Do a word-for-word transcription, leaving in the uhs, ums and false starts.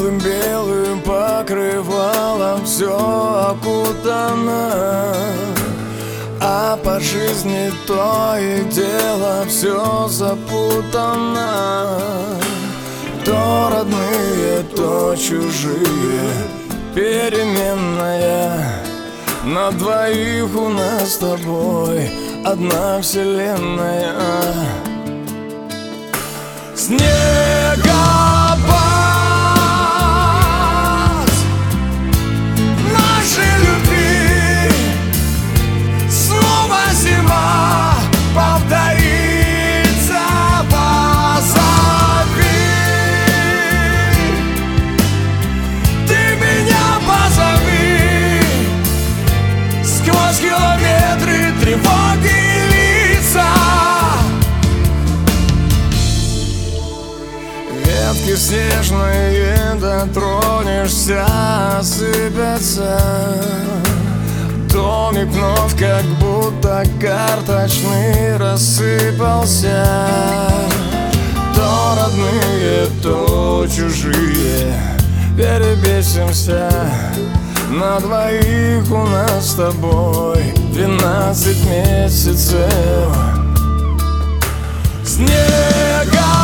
белым-белым покрывалом все окутано, а по жизни то и дело все запутано. То родные, то чужие, переменная. На двоих у нас с тобой одна вселенная. Снегопад, нашей любви, снова зима повторится. Позови, ты меня позови, сквозь километры тревоги и лица. Ветки снежные, дотронешься, осыпятся. Домик вновь как будто карточный рассыпался. То родные, то чужие, перебесимся. На двоих у нас с тобой двенадцать месяцев. Снега